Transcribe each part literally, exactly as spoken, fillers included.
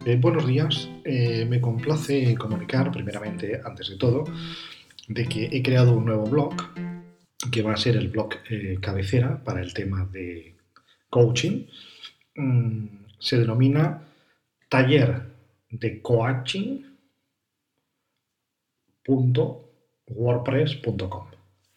Eh, buenos días, eh, me complace comunicar primeramente, antes de todo, de que he creado un nuevo blog que va a ser el blog eh, cabecera para el tema de coaching. Mm, se denomina taller de coaching punto wordpress punto com.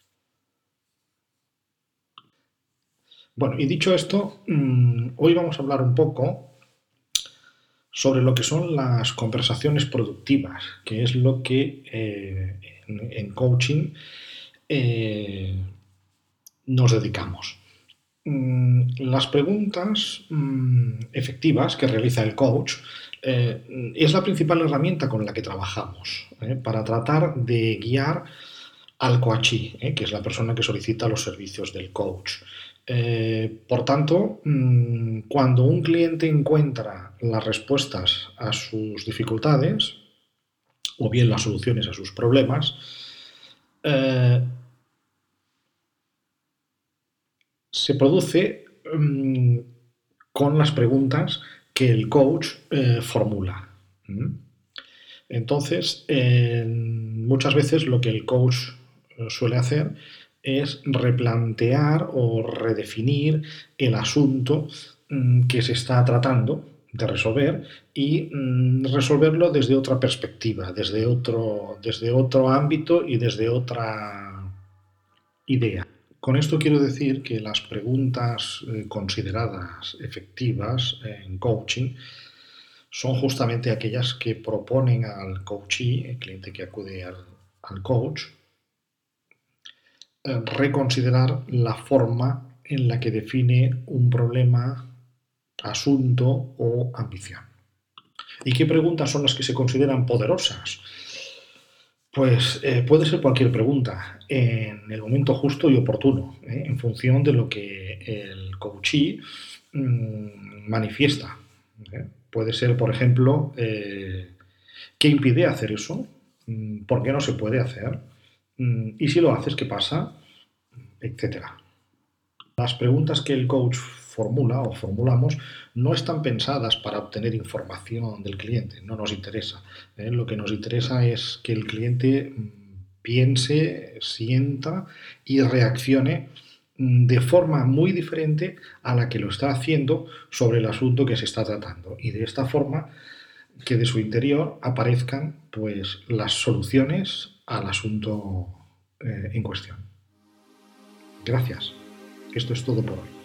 Bueno, y dicho esto, mmm, hoy vamos a hablar un poco sobre lo que son las conversaciones productivas, que es lo que eh, en, en, coaching eh, nos dedicamos. Mm, las preguntas mm, efectivas que realiza el coach eh, es la principal herramienta con la que trabajamos eh, para tratar de guiar al coachee, eh, que es la persona que solicita los servicios del coach. Eh, por tanto, mmm, cuando un cliente encuentra las respuestas a sus dificultades o bien las soluciones a sus problemas, eh, se produce mmm, con las preguntas que el coach eh, formula. ¿Mm? Entonces, eh, muchas veces lo que el coach suele hacer es replantear o redefinir el asunto mmm, que se está tratando de resolver y mmm, resolverlo desde otra perspectiva, desde otro, desde otro ámbito y desde otra idea. Con esto quiero decir que las preguntas eh, consideradas efectivas eh, en coaching son justamente aquellas que proponen al coachee, el cliente que acude al, al coach, eh, reconsiderar la forma en la que define un problema, asunto o ambición. ¿Y qué preguntas son las que se consideran poderosas? Pues eh, puede ser cualquier pregunta, en el momento justo y oportuno, ¿eh? En función de lo que el coachee mmm, manifiesta. ¿eh? Puede ser, por ejemplo, eh, ¿qué impide hacer eso? Mm, ¿Por qué no se puede hacer? Mm, ¿Y si lo haces, qué pasa? Etcétera. Las preguntas que el coach formula o formulamos no están pensadas para obtener información del cliente, no nos interesa. ¿eh? Lo que nos interesa es que el cliente piense, sienta y reaccione de forma muy diferente a la que lo está haciendo sobre el asunto que se está tratando. Y de esta forma que de su interior aparezcan pues, las soluciones al asunto eh, en cuestión. Gracias. Esto es todo por hoy.